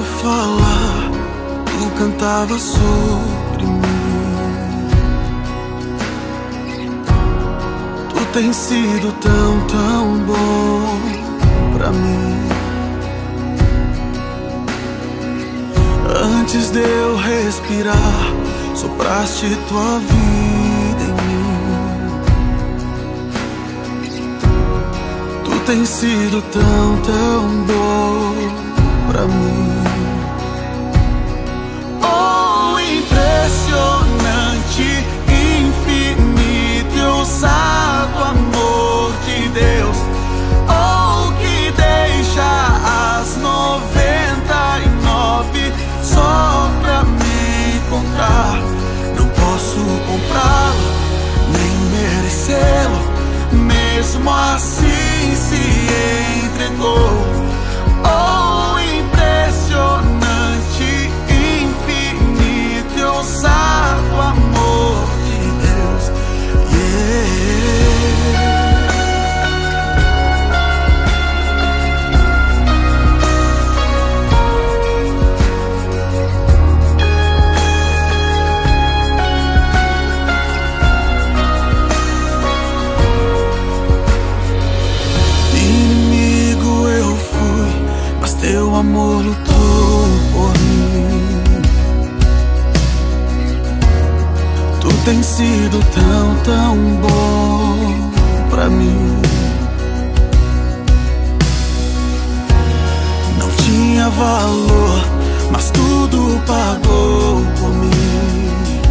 falar, tu cantava sobre mim. Tu tens sido tão, tão bom pra mim. Antes de eu respirar, sopraste tua vida em mim. Tu tens sido tão, tão bom pra mim. Oh, impressionante, infinito e ousado amor de Deus. Oh, que deixa as 99 só pra me encontrar. Não posso comprá-lo, nem merecê-lo, mesmo assim se entregou. Oh, impressionante, infinito e ousado amor de Deus. Inimigo eu fui, mas teu amor lutou por mim. Tu tens sido tão, tão bom pra mim. Não tinha valor, mas tudo pagou por mim.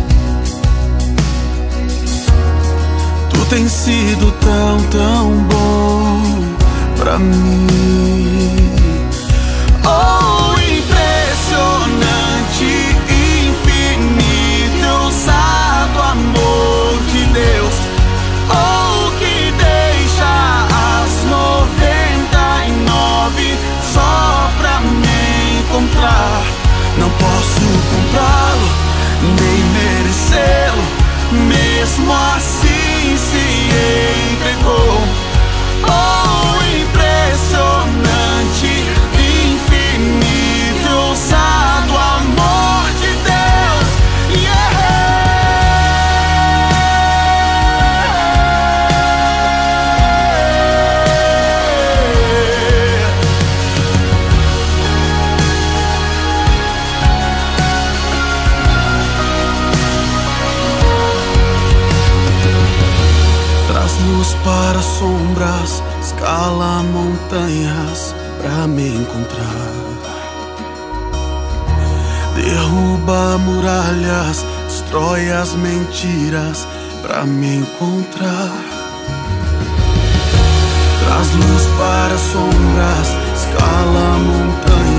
Tu tens sido tão, tão bom pra mim. Oh, impressionante, infinito e ousado amor de Deus. Oh, que deixa as 99 só pra me encontrar. Não posso comprá-lo, nem merecê-lo, mesmo assim se entregou. Oh, impressionante, infinito e ousado amor de Deus. Traz luz para sombras, escala montanhas pra me encontrar. Derruba muralhas, destrói as mentiras pra me encontrar. Traz luz para sombras, escala montanhas